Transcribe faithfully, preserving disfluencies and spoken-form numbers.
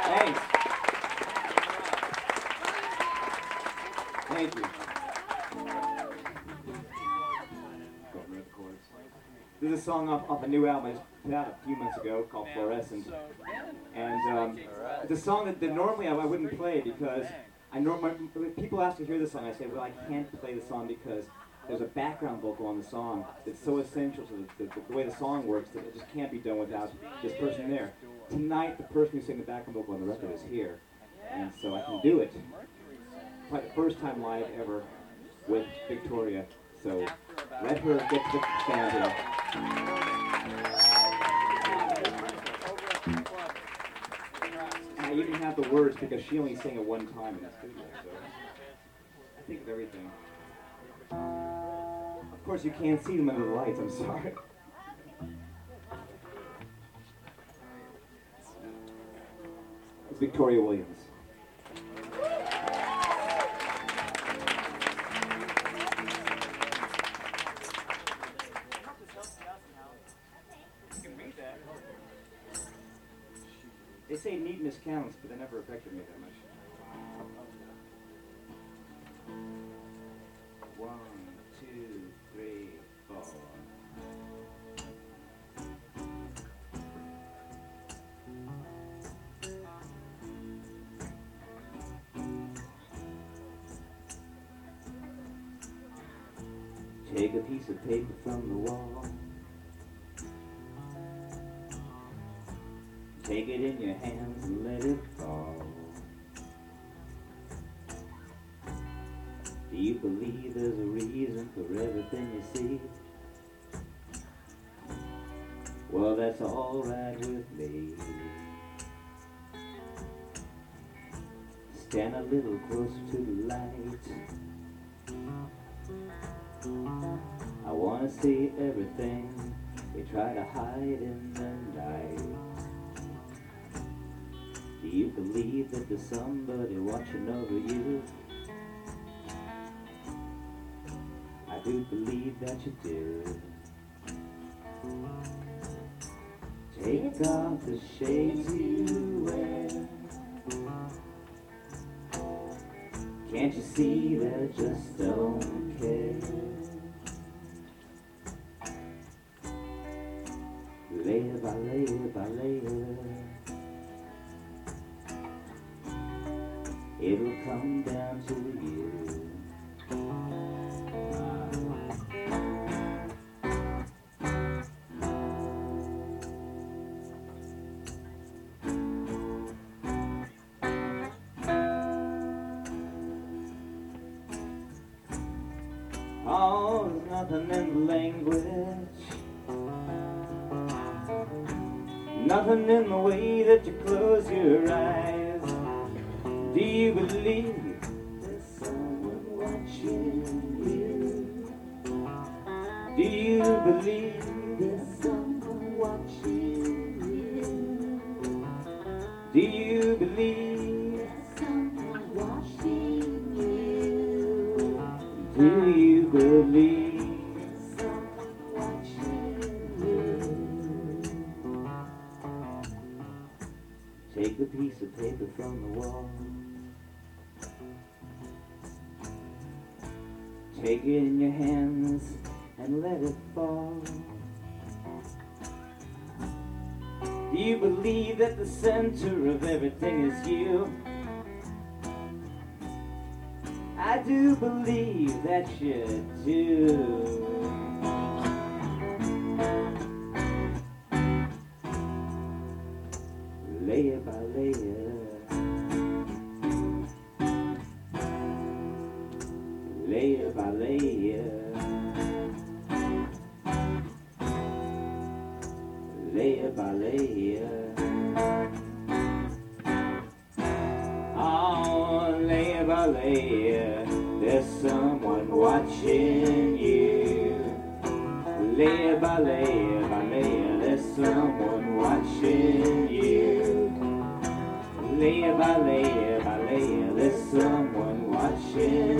Thanks. Thank you. This is a song off, off a new album I just put out a few months ago called Fluorescent. And um, it's a song that, that normally I, I wouldn't play because I normally, when people ask to hear the song, I say, well, I can't play the song because there's a background vocal on the song that's so essential to the, the, the way the song works that it just can't be done without this person there. Tonight, the person who sang the background vocal on the record is here, and so I can do it. Probably the first time live ever with Victoria, so let her get to the stand here. And I even have the words because she only sang it one time in the studio, so I think of everything. Of course, you can't see them under the lights, I'm sorry. It's Victoria Williams. They say neatness counts, but that never affected me that much. One, two, three, four. Take a piece of paper from the wall. Take it in your hands and let it fall. Do you believe there's a reason for everything you see? Well, that's all right with me. Stand a little closer to the light. I want to see everything we try to hide in the night. Do you believe that there's somebody watching over you? I do believe that you do. Take off the shades you wear. Can't you see they just don't care? Layer by layer by layer, it'll come down to you. Oh, there's nothing in the language, nothing in the way that you close your eyes. Do you believe there's someone watching you? Do you believe there's someone watching you? Do you believe there's someone watching you? Do you believe there's someone watching you? Take a piece of paper from the wall. Take it in your hands and let it fall. Do you believe that the center of everything is you? I do believe that you do. Layer by layer, layer by layer, layer by layer. Oh, layer by layer, there's someone watching you. Layer by layer by layer, there's someone watching you. Layer by layer by layer, there's someone watching